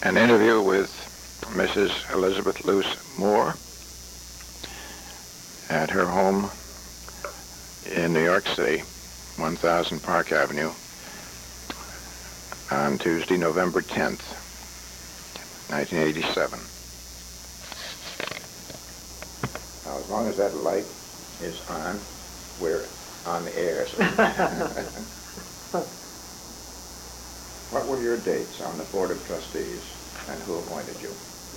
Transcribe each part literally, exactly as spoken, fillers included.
an interview with Missus Elizabeth Luce Moore at her home in New York City, one thousand Park Avenue, on Tuesday, November tenth, nineteen eighty-seven. Now, as long as that light is on, we're on the air. So. What were your dates on the Board of Trustees, and who appointed you?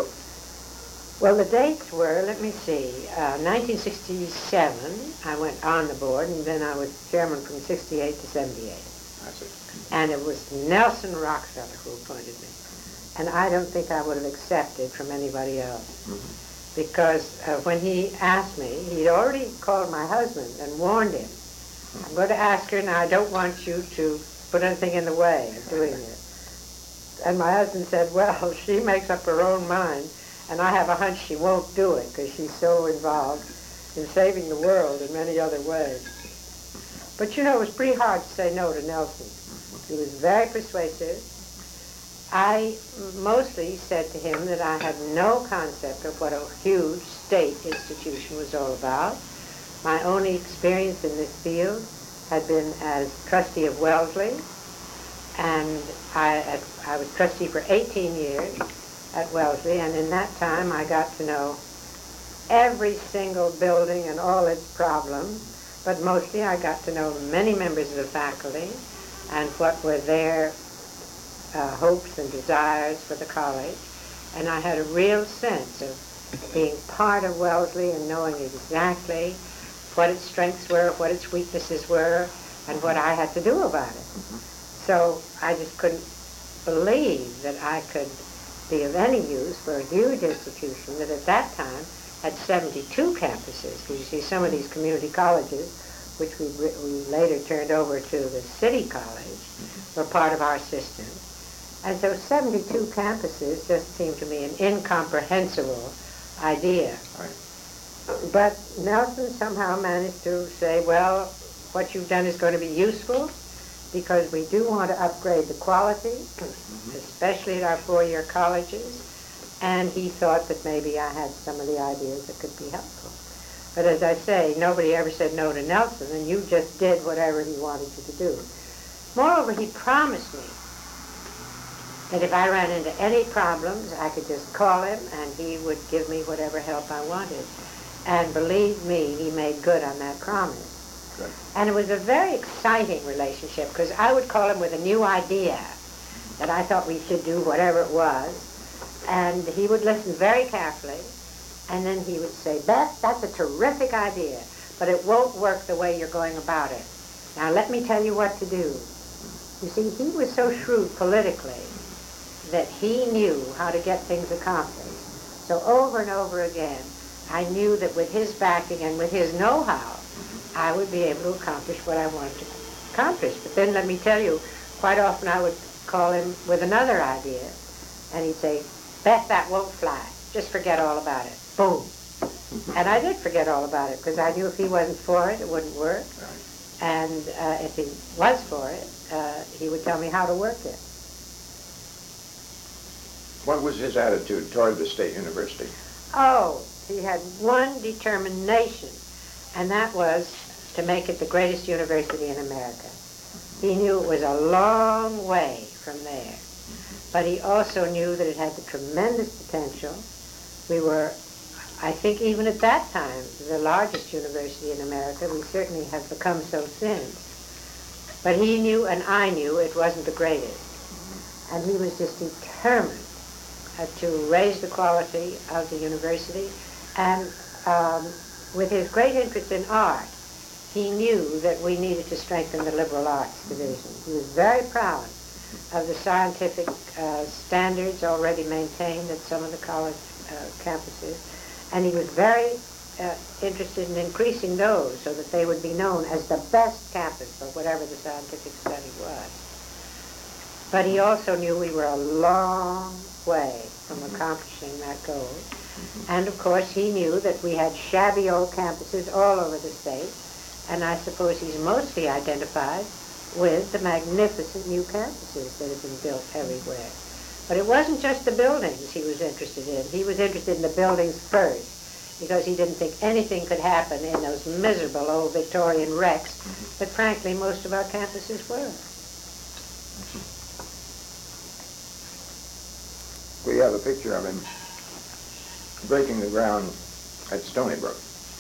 Well, the dates were, let me see, uh, nineteen sixty-seven, I went on the board, and then I was chairman from sixty-eight to seventy-eight. I see. And it was Nelson Rockefeller who appointed me. And I don't think I would have accepted from anybody else. Mm-hmm. Because uh, when he asked me, he'd already called my husband and warned him, mm-hmm. I'm going to ask her, now I don't want you to put anything in the way of doing it. And my husband said, well, she makes up her own mind, and I have a hunch she won't do it because she's so involved in saving the world in many other ways. But you know, it was pretty hard to say no to Nelson. He was very persuasive. I mostly said to him that I had no concept of what a huge state institution was all about. My only experience in this field had been as trustee of Wellesley, and I, I was trustee for eighteen years at Wellesley, and in that time I got to know every single building and all its problems, but mostly I got to know many members of the faculty and what were their uh, hopes and desires for the college, and I had a real sense of being part of Wellesley and knowing exactly what its strengths were, what its weaknesses were, and what I had to do about it. Mm-hmm. So I just couldn't believe that I could be of any use for a huge institution that at that time had seventy-two campuses. You see, some of these community colleges, which we, we later turned over to the city college, mm-hmm. were part of our system. And so seventy-two campuses just seemed to me an incomprehensible idea. Right. But Nelson somehow managed to say, well, what you've done is going to be useful because we do want to upgrade the quality, mm-hmm. especially at our four-year colleges, and he thought that maybe I had some of the ideas that could be helpful. But as I say, nobody ever said no to Nelson, and you just did whatever he wanted you to do. Moreover, he promised me that if I ran into any problems, I could just call him, and he would give me whatever help I wanted. And believe me, he made good on that promise. Good. And it was a very exciting relationship, because I would call him with a new idea that I thought we should do whatever it was, and he would listen very carefully, and then he would say, Beth, that's a terrific idea, but it won't work the way you're going about it. Now let me tell you what to do. You see, he was so shrewd politically that he knew how to get things accomplished. So over and over again, I knew that with his backing and with his know-how, I would be able to accomplish what I wanted to accomplish. But then let me tell you, quite often I would call him with another idea, and he'd say, Beth, that won't fly. Just forget all about it. Boom. And I did forget all about it, because I knew if he wasn't for it, it wouldn't work. And uh, if he was for it, uh, he would tell me how to work it. What was his attitude toward the State University? Oh, he had one determination, and that was to make it the greatest university in America. He knew it was a long way from there, but he also knew that it had the tremendous potential. We were, I think even at that time, the largest university in America. We certainly have become so since. But he knew, and I knew, it wasn't the greatest. And he was just determined uh, to raise the quality of the university. And um, with his great interest in art, he knew that we needed to strengthen the liberal arts division. He was very proud of the scientific uh, standards already maintained at some of the college uh, campuses, and he was very uh, interested in increasing those so that they would be known as the best campus for whatever the scientific study was. But he also knew we were a long way from accomplishing that goal. And of course he knew that we had shabby old campuses all over the state, and I suppose he's mostly identified with the magnificent new campuses that have been built everywhere. But it wasn't just the buildings he was interested in. He was interested in the buildings first, because he didn't think anything could happen in those miserable old Victorian wrecks Mm-hmm. that, frankly, most of our campuses were. We have a picture of him breaking the ground at Stony Brook.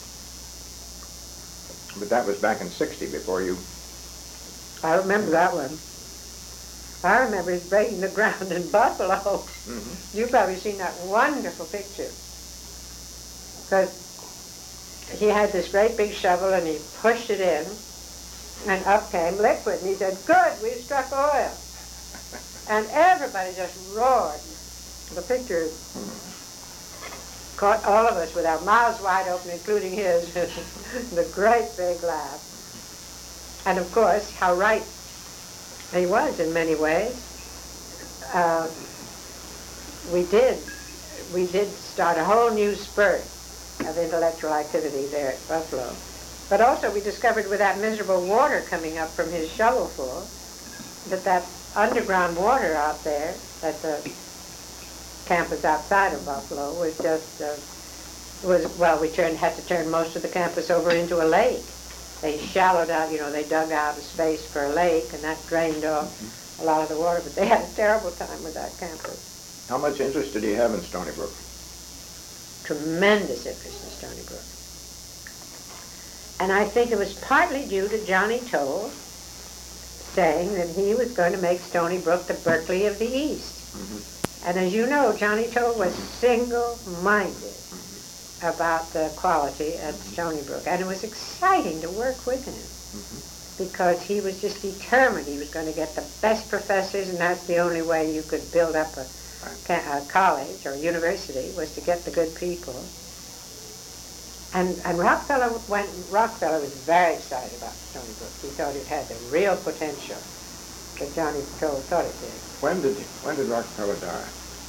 But that was back in sixty before you... I remember that one. I remember he's breaking the ground in Buffalo. Mm-hmm. You've probably seen that wonderful picture. Because he had this great big shovel and he pushed it in, and up came liquid. And he said, "Good, we struck oil." And everybody just roared. The picture caught all of us with our mouths wide open, including his, the great big laugh. And of course, how right he was in many ways. Uh, we did, we did start a whole new spurt of intellectual activity there at Buffalo. But also we discovered with that miserable water coming up from his shovelful, that that underground water out there at the campus outside of Buffalo was just, uh, was, well, we turned, had to turn most of the campus over into a lake. They shallowed out, you know, they dug out a space for a lake, and that drained off a lot of the water, but they had a terrible time with that campus. How much interest did he have in Stony Brook? Tremendous interest in Stony Brook. And I think it was partly due to Johnny Toll saying that he was going to make Stony Brook the Berkeley of the East. Mm-hmm. And as you know, Johnny Toll was single-minded about the quality at Stony Brook. And it was exciting to work with him Mm-hmm. because he was just determined he was going to get the best professors, and that's the only way you could build up a, a college or a university, was to get the good people. And, and Rockefeller went, Rockefeller was very excited about Stony Brook. He thought it had the real potential that Johnny Toll thought it did. When did when did Rockefeller die?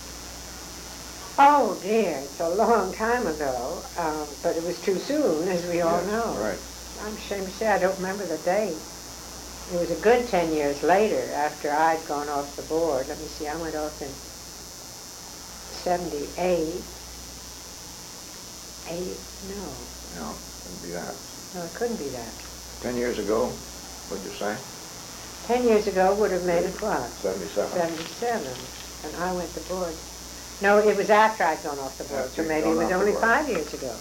Oh dear, it's a long time ago, um, but it was too soon, as we all Yes, know. Right. I'm ashamed to say I don't remember the date. It was a good ten years later, after I'd gone off the board. Let me see, I went off in seventy-eight. Eight? No, No, couldn't be that. no, it couldn't be that. Ten years ago, what'd you say? Ten years ago would have made it what? Seventy-seven. seventy-seven, and I went to board. No, it was after I'd gone off the board, After so you'd maybe it gone was off the only board. five years ago.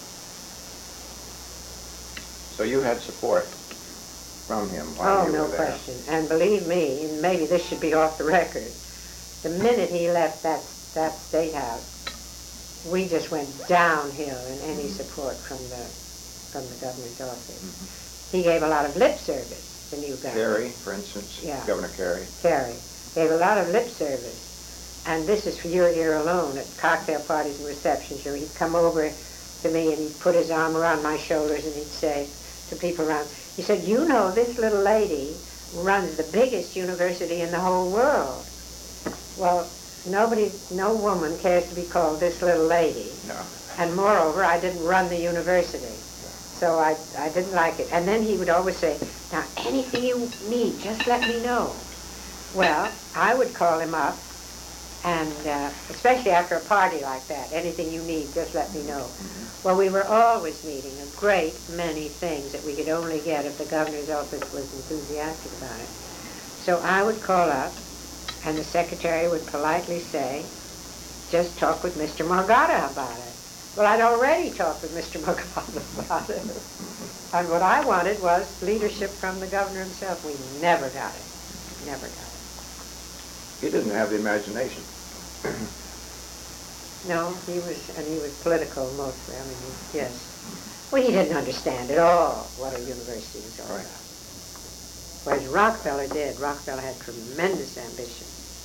So you had support from him while Oh, you no were there. question. And believe me, and maybe this should be off the record, the minute he left that, that State House, we just went downhill in any support from the, from the governor's office. Mm-hmm. He gave a lot of lip service, the new governor. Carey, for instance, Yeah. Governor Carey. Carey gave a lot of lip service. And this is for your ear alone, at cocktail parties and receptions. You know, he'd come over to me and he'd put his arm around my shoulders and he'd say to people around, he said, "You know, this little lady runs the biggest university in the whole world." Well, nobody, no woman cares to be called this little lady. No. And moreover, I didn't run the university. So I, I didn't like it. And then he would always say, "Now, anything you need, just let me know." Well, I would call him up, and uh, especially after a party like that, "Anything you need, just let me know." Well, we were always needing a great many things that we could only get if the governor's office was enthusiastic about it. So I would call up, and the secretary would politely say, "Just talk with Mister Morgado about it." Well, I'd already talked with Mister Morgado about it. And what I wanted was leadership from the governor himself. We never got it. Never got it. He didn't have the imagination. No, he was, and he was political mostly. I mean, he, yes. Well, he didn't understand at all what a university was all Right. about. Whereas Rockefeller did. Rockefeller had tremendous ambition.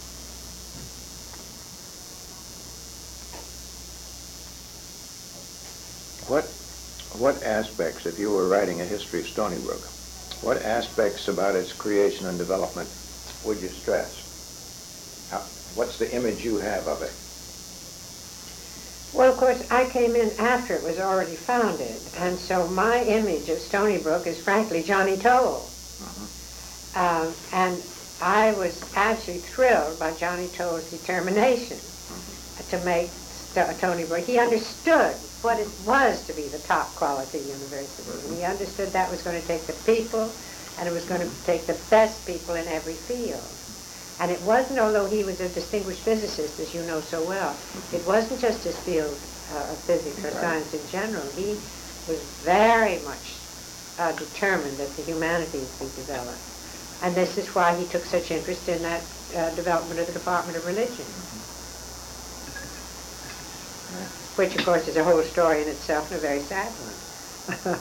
What what aspects, if you were writing a history of Stony Brook, what aspects about its creation and development would you stress? How, what's the image you have of it? Well, of course, I came in after it was already founded, and so my image of Stony Brook is frankly Johnny Toll. Uh-huh. Um, and I was absolutely thrilled by Johnny Toll's determination to make St- Stony Brook. He understood what it was to be the top quality university. And he understood that was going to take the people, and it was going to take the best people in every field. And it wasn't, although he was a distinguished physicist, as you know so well, it wasn't just his field uh, of physics or science in general. He was very much uh, determined that the humanities be developed. And this is why he took such interest in that uh, development of the Department of Religion. Which, of course, is a whole story in itself and a very sad one.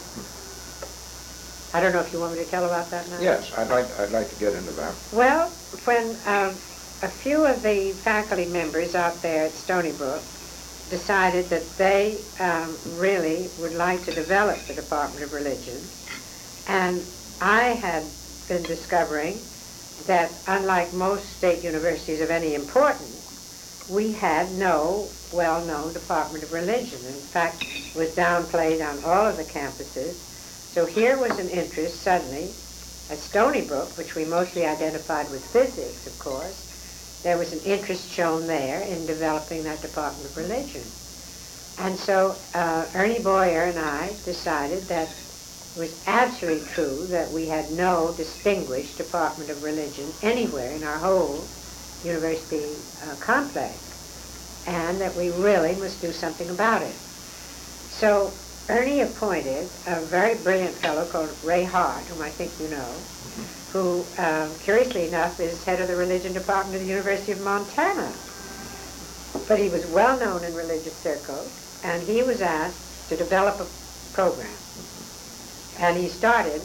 I don't know if you want me to tell about that now? Yes, I'd like, I'd like to get into that. Well, when um, a few of the faculty members out there at Stony Brook decided that they um, really would like to develop the Department of Religion, and I had been discovering that unlike most state universities of any importance, we had no well-known Department of Religion. In fact, it was downplayed on all of the campuses. So here was an interest suddenly at Stony Brook, which we mostly identified with physics, of course. There was an interest shown there in developing that Department of Religion. And so uh, Ernie Boyer and I decided that it was absolutely true that we had no distinguished Department of Religion anywhere in our whole university uh, complex, and that we really must do something about it. So Ernie appointed a very brilliant fellow called Ray Hart, whom I think you know, who, uh, curiously enough, is head of the religion department of the University of Montana. But he was well known in religious circles, and he was asked to develop a program. And he started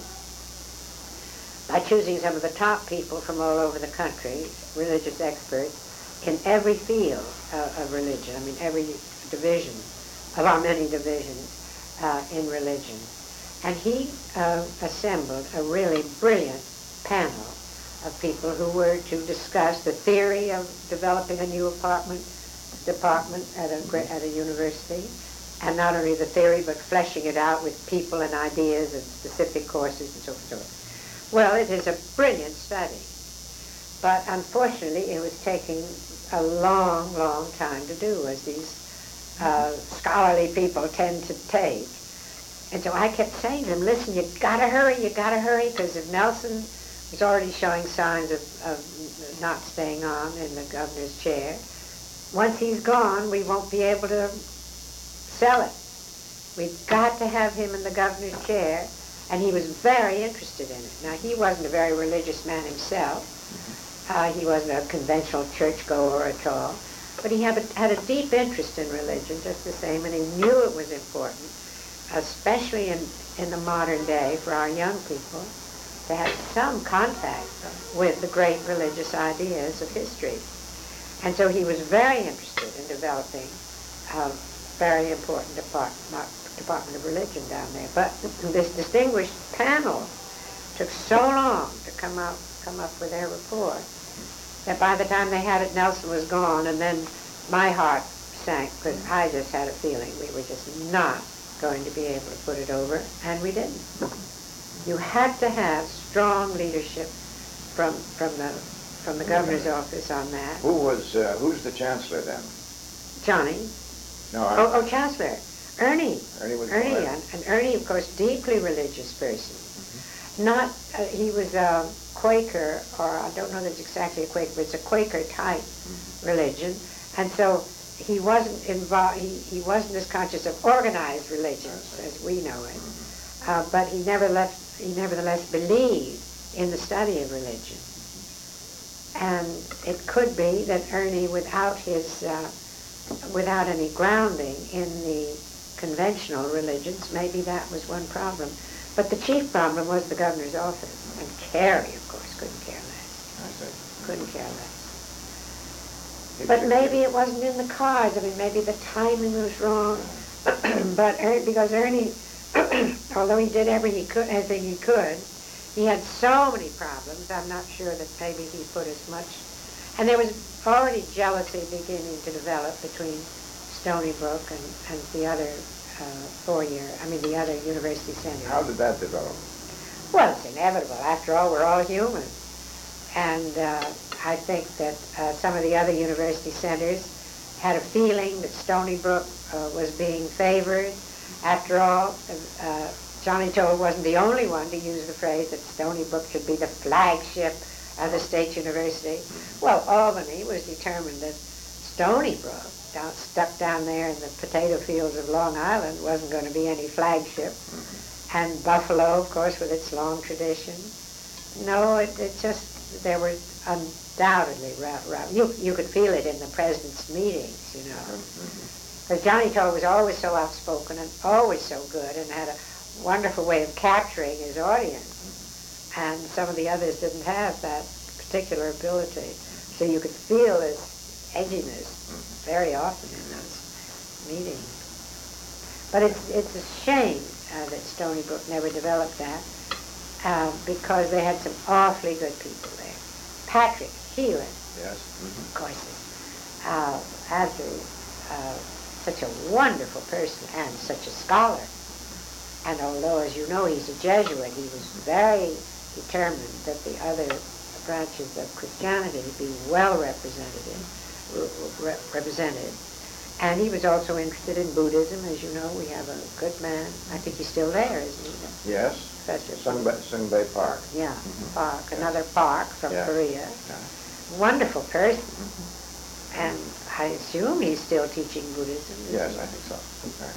by choosing some of the top people from all over the country, religious experts, in every field uh, of religion, I mean every division of our many divisions uh, in religion. And he uh, assembled a really brilliant panel of people who were to discuss the theory of developing a new apartment department at a, at a university, and not only the theory, but fleshing it out with people and ideas and specific courses and so forth. Well, it is a brilliant study, but unfortunately it was taking a long, long time to do, as these uh, scholarly people tend to take. And so I kept saying to him, listen, you gotta hurry, you gotta hurry, because if Nelson was already showing signs of, of not staying on in the governor's chair, once he's gone, we won't be able to sell it. We've got to have him in the governor's chair, and he was very interested in it. Now, he wasn't a very religious man himself. Uh, he wasn't a conventional churchgoer at all, but he had a, had a deep interest in religion just the same, and he knew it was important, especially in, in the modern day for our young people, to have some contact with the great religious ideas of history. And so he was very interested in developing a very important department, Department of Religion down there. But this distinguished panel took so long to come out, come up with their report that by the time they had it, Nelson was gone, and then my heart sank, because I just had a feeling we were just not going to be able to put it over, and we didn't. You had to have strong leadership from from the from the governor's office on that. Who was, uh, who's the chancellor then? Johnny. No, I, Oh, oh, Chancellor. Ernie. Ernie was Ernie, the and, and Ernie, of course, deeply religious person. Mm-hmm. Not, uh, he was a Quaker, or I don't know that it's exactly a Quaker, but it's a Quaker type mm-hmm. religion, and so he wasn't involved. He, he wasn't as conscious of organized religion as we know it, mm-hmm. uh, but he never left. He nevertheless believed in the study of religion, and it could be that Ernie, without his uh, without any grounding in the conventional religions, maybe that was one problem. But the chief problem was the governor's office. And Carey, of course, couldn't care less. I see. Couldn't care less. It But should maybe be. it wasn't in the cards. I mean, maybe the timing was wrong. But er, because Ernie, although he did every he could, everything he could, he had so many problems. I'm not sure that maybe he put as much. And there was already jealousy beginning to develop between Stony Brook and, and the other uh, four-year, I mean the other university center. How did that develop? Well, it's inevitable. After all, we're all human. And uh, I think that uh, some of the other university centers had a feeling that Stony Brook uh, was being favored. After all, uh, Johnny Toll wasn't the only one to use the phrase that Stony Brook should be the flagship of the State University. Well, Albany was determined that Stony Brook, down, stuck down there in the potato fields of Long Island, wasn't going to be any flagship. And Buffalo, of course, with its long tradition. No, it, it just, there were undoubtedly, ra- ra- you, you could feel it in the president's meetings, you know. Because Johnny Toll was always so outspoken and always so good and had a wonderful way of capturing his audience. And some of the others didn't have that particular ability. So you could feel his edginess very often in those meetings. But it's, it's a shame uh, that Stony Brook never developed that uh, because they had some awfully good people there. Patrick Heelan, Yes. Mm-hmm. of course, is uh, absolutely uh, such a wonderful person and such a scholar. And although, as you know, he's a Jesuit, he was very determined that the other branches of Christianity be well represented. Re- represented. And he was also interested in Buddhism. As you know, we have a good man. I think he's still there, isn't he? Yes. Professor Sung Bay, Sung Bay Park. Yeah, Mm-hmm. Park, Yes. another Park from Yeah. Korea. Yeah. Wonderful person. Mm-hmm. And I assume he's still teaching Buddhism. isn't Yes, he? I think so.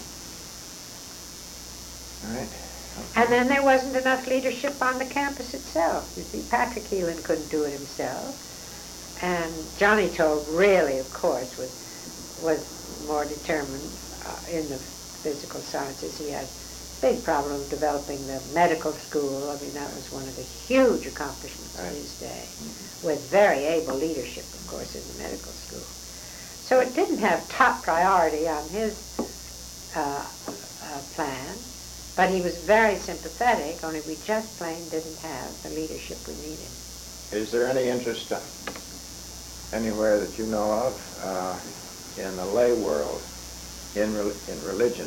All right. All right. And then there wasn't enough leadership on the campus itself. You see, Patrick Heelan couldn't do it himself. And Johnny Toll really, of course, was was more determined uh, in the physical sciences. He had a big problem developing the medical school. I mean, that was one of the huge accomplishments Right. of his day, with very able leadership, of course, in the medical school. So it didn't have top priority on his uh, uh, plan, but he was very sympathetic, only we just plain didn't have the leadership we needed. Is there any interest uh, anywhere that you know of uh, in the lay world, in, re- in religion,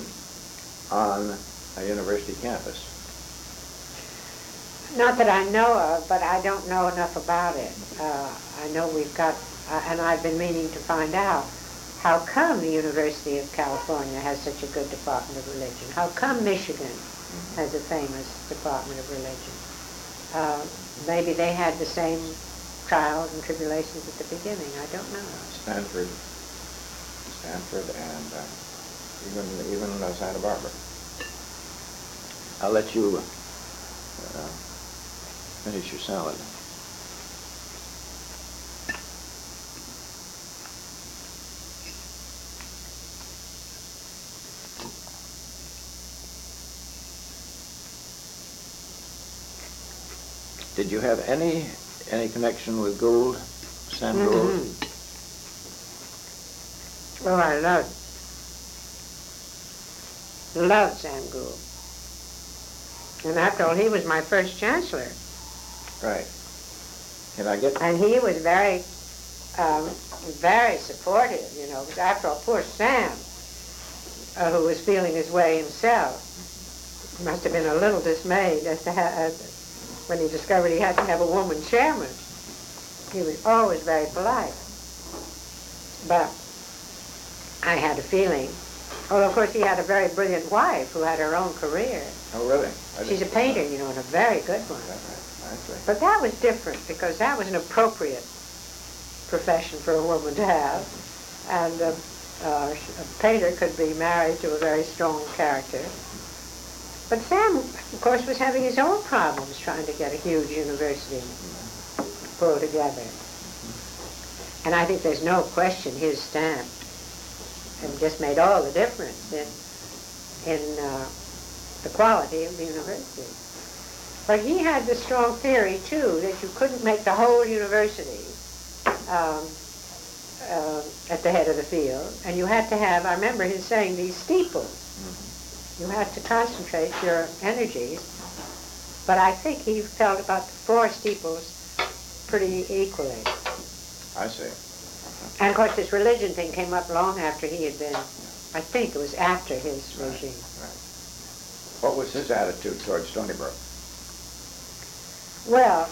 on a university campus? Not that I know of, but I don't know enough about it. Uh, I know we've got, uh, and I've been meaning to find out, how come the University of California has such a good Department of Religion? How come Michigan has a famous Department of Religion? Uh, maybe they had the same trials and tribulations at the beginning. I don't know. Stanford, Stanford, and uh, even even uh, Santa Barbara. I'll let you uh, finish your salad. Did you have any any connection with Gould, Sam Gould? Mm-hmm. Oh, I loved, loved Sam Gould. And after all, he was my first chancellor. Right. Can I get? And he was very, um, very supportive, you know, because after all, poor Sam, uh, who was feeling his way himself, must have been a little dismayed as to how, as, when he discovered he had to have a woman chairman. He was always very polite. But I had a feeling, although of course he had a very brilliant wife who had her own career. Oh, really? I She's a didn't- painter, you know, and a very good one. Is that right? I see. But that was different because that was an appropriate profession for a woman to have. And uh, uh, a painter could be married to a very strong character. But Sam, of course, was having his own problems trying to get a huge university pulled together. And I think there's no question his stamp and just made all the difference in, in uh, the quality of the university. But he had the strong theory, too, that you couldn't make the whole university um, uh, at the head of the field. And you had to have, I remember him saying, these steeples. You had to concentrate your energies. But I think he felt about the four steeples pretty equally. I see. And of course this religion thing came up long after he had been, I think it was after his Right, regime. right. What was his attitude towards Stony Brook? Well,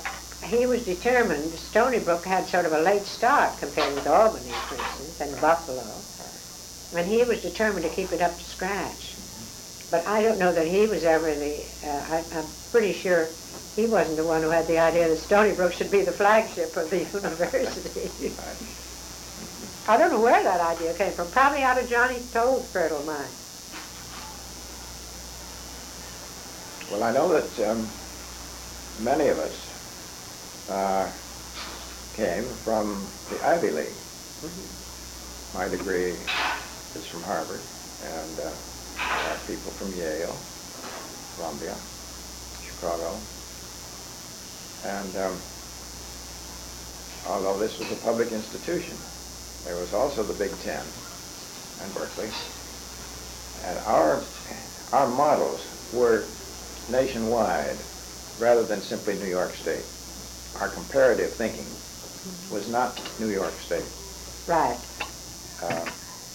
he was determined. Stony Brook had sort of a late start compared with Albany, for instance, and Buffalo. And he was determined to keep it up to scratch. But I don't know that he was ever the, uh, I, I'm pretty sure he wasn't the one who had the idea that Stony Brook should be the flagship of the university. I don't know where that idea came from. Probably out of Johnny Toll's fertile mind. Well, I know that um, many of us uh, came from the Ivy League. Mm-hmm. My degree is from Harvard, and uh, there are people from Yale, Columbia, Chicago, and um, although this was a public institution, there was also the Big Ten and Berkeley, and our our models were nationwide rather than simply New York State. Our comparative thinking was not New York State. Right. Uh,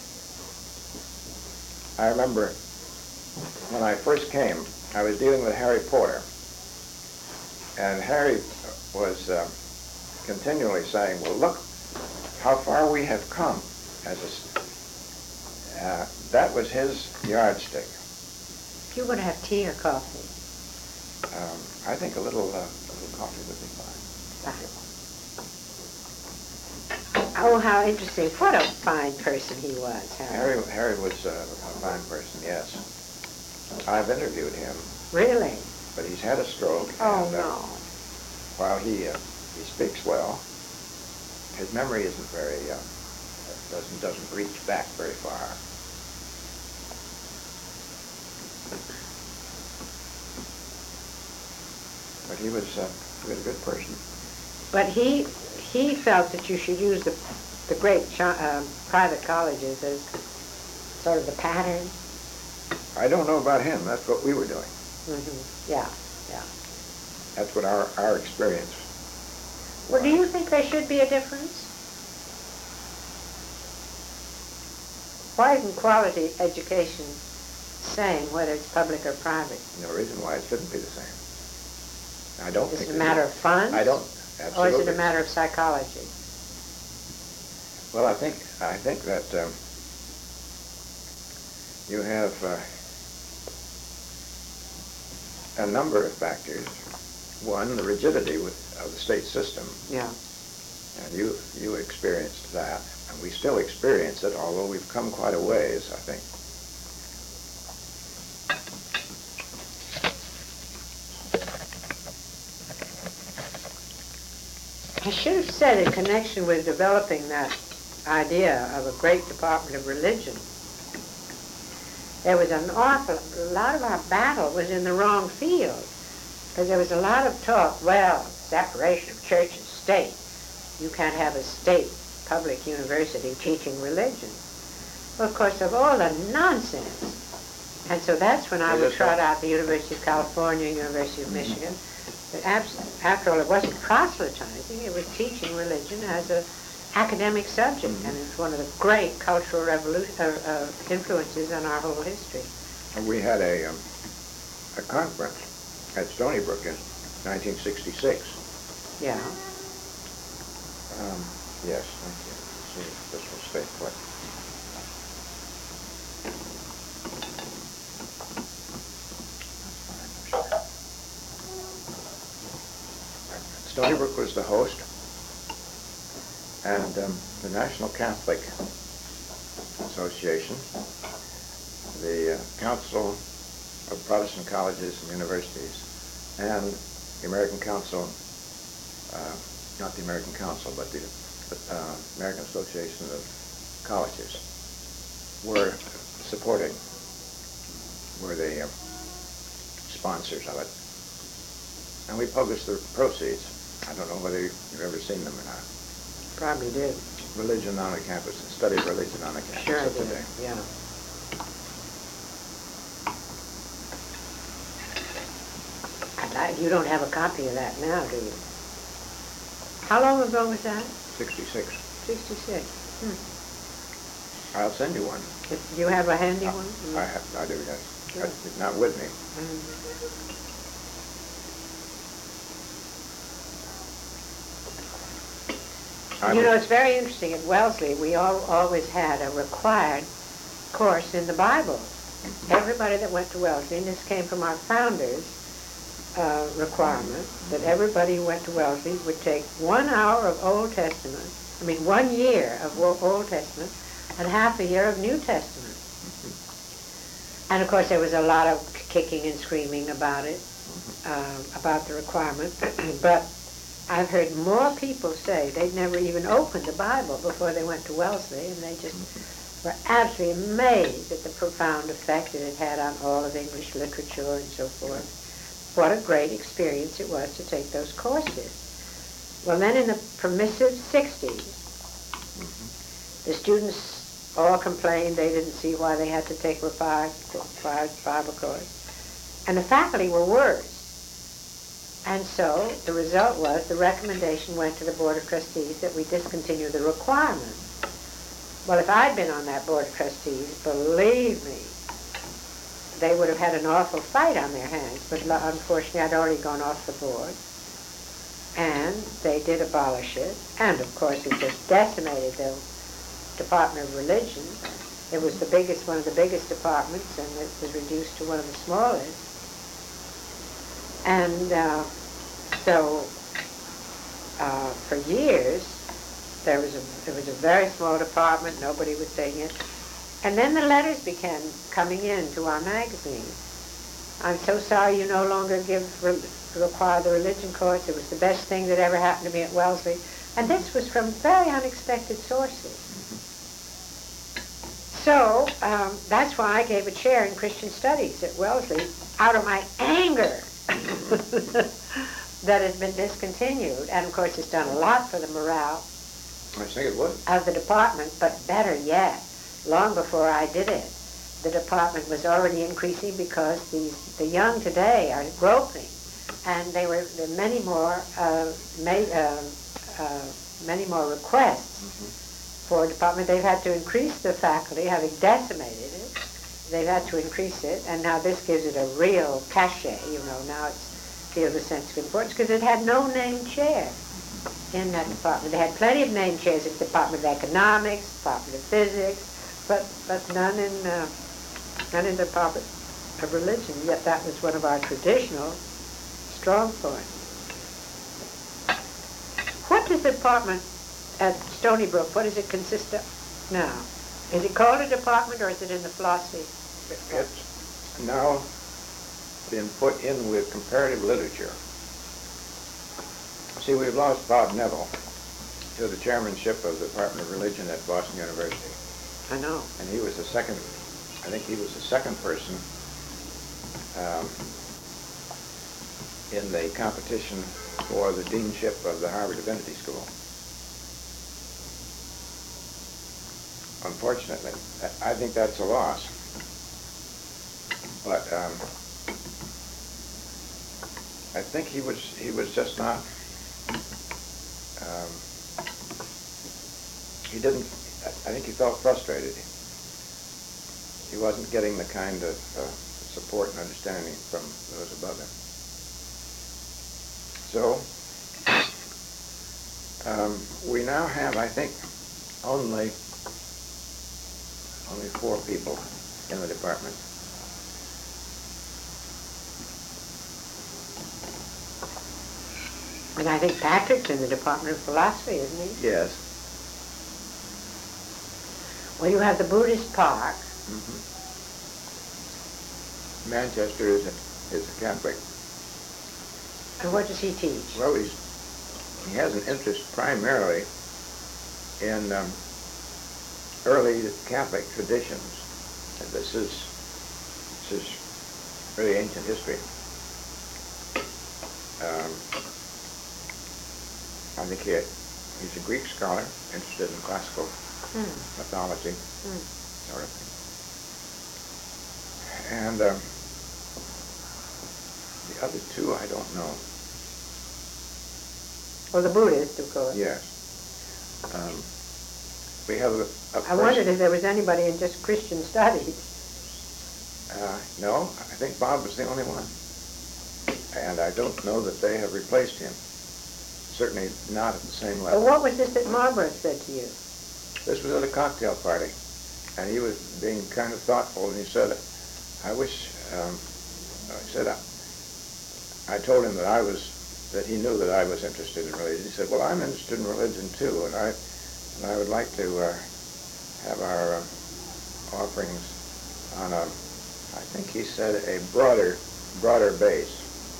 I remember when I first came, I was dealing with Harry Porter, and Harry was uh, continually saying, well, look how far we have come as a, uh, that was his yardstick. If you want to have tea or coffee? Um, I think a little, uh, a little coffee would be fine. Fine. Oh, how interesting. What a fine person he was, Harry. Harry, Harry was uh, a fine person, yes. I've interviewed him. Really? But he's had a stroke. Oh, and, uh, no. While he, uh, he speaks well, his memory isn't very, uh, doesn't, doesn't reach back very far. But he was, uh, he was a good person. But he he felt that you should use the the great uh, private colleges as sort of the pattern. I don't know about him. That's what we were doing. Mm-hmm. Yeah, yeah. That's what our, our experience. Well, do you think there should be a difference? Why isn't quality education the same, whether it's public or private? No reason why it shouldn't be the same. I don't Is think it a matter of funds? I don't. Absolutely. Or is it a matter of psychology? Well, I think I think that um, you have uh, a number of factors. One, the rigidity with, of the state system. Yeah. And you you experienced that, and we still experience it, although we've come quite a ways, I think. I should have said in connection with developing that idea of a great department of religion, there was an awful a lot of our battle was in the wrong field, because there was a lot of talk, well, separation of church and state. You can't have a state public university teaching religion. Well, of course, of all the nonsense. And so that's when I would trot out the University of California, University of Michigan. But after all, it wasn't proselytizing, it was teaching religion as an academic subject, mm-hmm. and it was one of the great cultural revolution, uh, uh, influences on our whole history. We had a, um, a conference at Stony Brook in nineteen sixty-six. Yeah. Um, yes, thank you. Let's see if this will stay put. Stony Brook was the host, and um, the National Catholic Association, the uh, Council of Protestant Colleges and Universities, and the American Council, uh, not the American Council, but the uh, American Association of Colleges, were supporting, were the uh, sponsors of it. And we published the proceeds. I don't know whether you've ever seen them or not. Probably did. Religion on a Campus, Study of Religion on a Campus. Sure I did, today. yeah. You don't have a copy of that now, do you? How long ago was that? sixty-six. sixty-six. Hmm. I'll send you one. Do you have a handy I, one? I have, I do, yes. Sure. It's not with me. Mm. I You know, would- it's very interesting. At Wellesley, we all, always had a required course in the Bible. Everybody that went to Wellesley, and this came from our founders' uh, requirement, that everybody who went to Wellesley would take one hour of Old Testament, I mean one year of Wo- Old Testament, and half a year of New Testament. And of course there was a lot of kicking and screaming about it, uh, about the requirement, but I've heard more people say they'd never even opened the Bible before they went to Wellesley, and they just were absolutely amazed at the profound effect it had had on all of English literature and so forth. What a great experience it was to take those courses. Well, then in the permissive sixties, the students all complained they didn't see why they had to take a required required Bible course, and the faculty were worse. And so the result was the recommendation went to the Board of Trustees that we discontinue the requirement. Well, if I'd been on that Board of Trustees, believe me, they would have had an awful fight on their hands. But lo- unfortunately, I'd already gone off the board. And they did abolish it. And, of course, it just decimated the Department of Religion. It was the biggest, one of the biggest departments, and it was reduced to one of the smallest. And uh, so, uh, for years, there was a, it was a very small department. Nobody was saying it. And then the letters began coming in to our magazine. I'm so sorry you no longer give re- require the religion course. It was the best thing that ever happened to me at Wellesley. And this was from very unexpected sources. So um, that's why I gave a chair in Christian Studies at Wellesley out of my anger that has been discontinued. And of course it's done a lot for the morale I think it would. of the department, but better yet, long before I did it, the department was already increasing because these, the young today are groping, and they were there were many more uh, made, uh, uh, many more requests Mm-hmm. for a department. They've had to increase the faculty, having decimated it. They've had to increase it, and now this gives it a real cachet. You know, now it feels a sense of importance because it had no named chair in that department. They had plenty of named chairs in the Department of Economics, Department of Physics, but but none in uh, none in the Department of Religion. Yet that was one of our traditional strong points. What does the department at Stony Brook, what does it consist of now? Is it called a department, or is it in the philosophy? It's now been put in with comparative literature. See, we've lost Bob Neville to the chairmanship of the Department of Religion at Boston University. I know. And he was the second, I think he was the second person um, in the competition for the deanship of the Harvard Divinity School. Unfortunately, I think that's a loss. But um, I think he was he was just not. Um, he didn't. I think he felt frustrated. He wasn't getting the kind of uh, support and understanding from those above him. So um, we now have, I think, only. Only four people in the department. And I think Patrick's in the Department of Philosophy, isn't he? Yes. Well, you have the Buddhist Park. Mm-hmm. Manchester is a, is a Catholic. And what does he teach? Well, he's, he has an interest primarily in um, early Catholic traditions. And this is this is really ancient history. Um, I think he, he's a Greek scholar interested in classical Hmm. mythology, Hmm. sort of thing. And um, the other two, I don't know. Well, the Buddhist, of course. Yes. Um, we have a, a I wondered if there was anybody in just Christian studies. Uh, no, I think Bob was the only one. And I don't know that they have replaced him certainly not at the same But level. what was this that Marlborough said to you? This was at a cocktail party, and he was being kind of thoughtful, and he said, I wish, um, I said, I, I told him that I was, that he knew that I was interested in religion. He said, well, I'm interested in religion too, and I, and I would like to uh, have our uh, offerings on a, I think he said, a broader, broader base.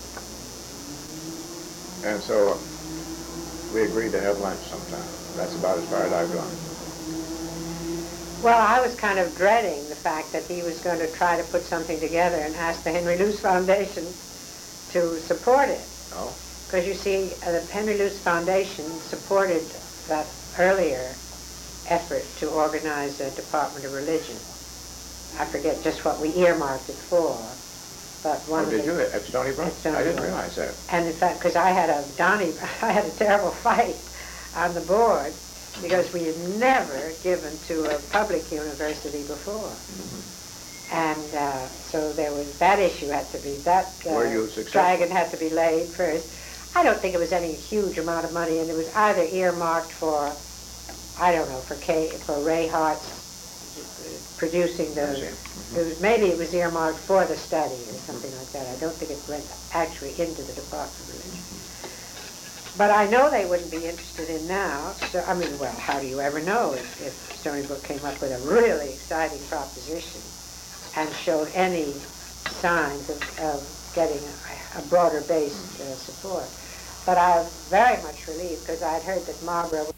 And so we agreed to have lunch sometime. That's about as far as I've gone. Well, I was kind of dreading the fact that he was going to try to put something together and ask the Henry Luce Foundation to support it. Oh? Because you see, uh, the Henry Luce Foundation supported that earlier effort to organize a Department of Religion. I forget just what we earmarked it for, but one Oh, of did the, you? At Stony Brook? At Stony I didn't Brook. realize that. And in fact, because I had a Donnie, I had a terrible fight on the board because we had never given to a public university before. Mm-hmm. And uh, so there was, that issue had to be, that uh, Were you successful? dragon had to be laid first. I don't think it was any huge amount of money, and it was either earmarked for, I don't know, for K, for Ray Hart's producing the, Mm-hmm. it was, maybe it was earmarked for the study or something like that. I don't think it went actually into the Department of Religion. But I know they wouldn't be interested in now. So, I mean, well, how do you ever know if, if Stony Brook came up with a really exciting proposition and showed any signs of, of getting a, a broader based uh, support. But I was very much relieved because I'd heard that Marlborough